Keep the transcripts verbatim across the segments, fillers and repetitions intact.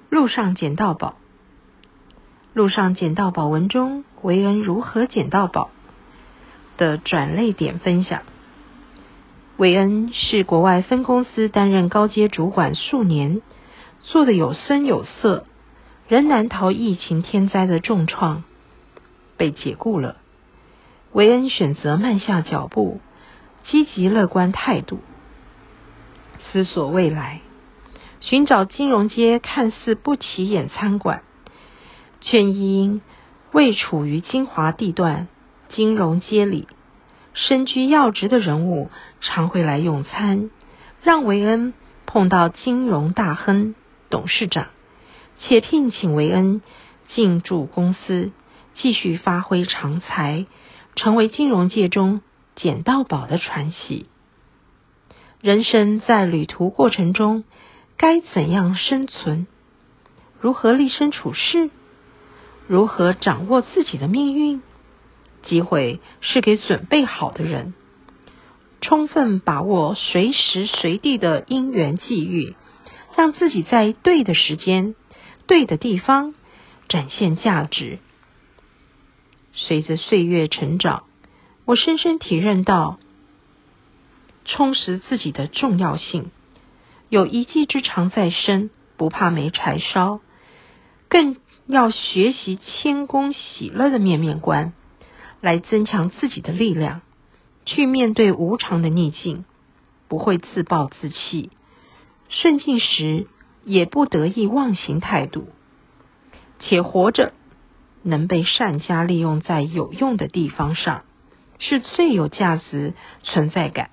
路上捡到宝。路上捡到宝文中，维恩如何捡到宝的转捩点分享。维恩是国外分公司担任高阶主管数年，做得有声有色，仍难逃疫情天灾的重创，被解雇了。维恩选择慢下脚步，积极乐观态度，思索未来，寻找金融街看似不起眼餐馆，却因位处于精华地段金融街里，身居要职的人物常会来用餐，让维恩碰到金融大亨董事长，且聘请维恩进驻公司，继续发挥长才，成为金融界中捡到宝的传奇。人生在旅途过程中，该怎样生存？如何立身处世？如何掌握自己的命运？机会是给准备好的人，充分把握随时随地的因缘际遇，让自己在对的时间、对的地方展现价值。随着岁月成长，我深深体认到充实自己的重要性。有一技之长在身，不怕没柴烧，更要学习谦恭喜乐的面面观，来增强自己的力量，去面对无常的逆境，不会自暴自弃，顺境时也不得意忘形态度，且活着能被善加利用在有用的地方上，是最有价值存在感。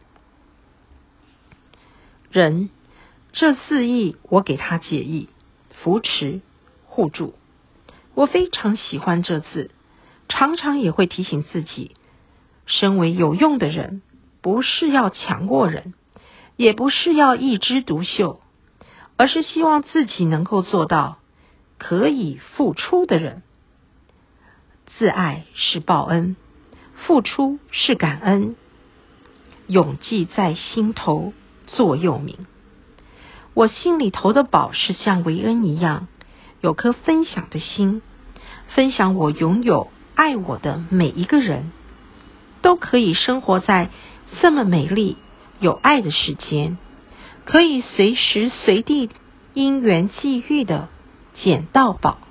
人这字义，我给他解义，扶持互助。我非常喜欢这字，常常也会提醒自己，身为有用的人，不是要强过人，也不是要一枝独秀，而是希望自己能够做到可以付出的人。自爱是报恩，付出是感恩，永记在心头，座右铭。我心里头的宝是像维恩一样，有颗分享的心，分享我拥有爱我的每一个人，都可以生活在这么美丽有爱的世间，可以随时随地因缘际遇的捡到宝。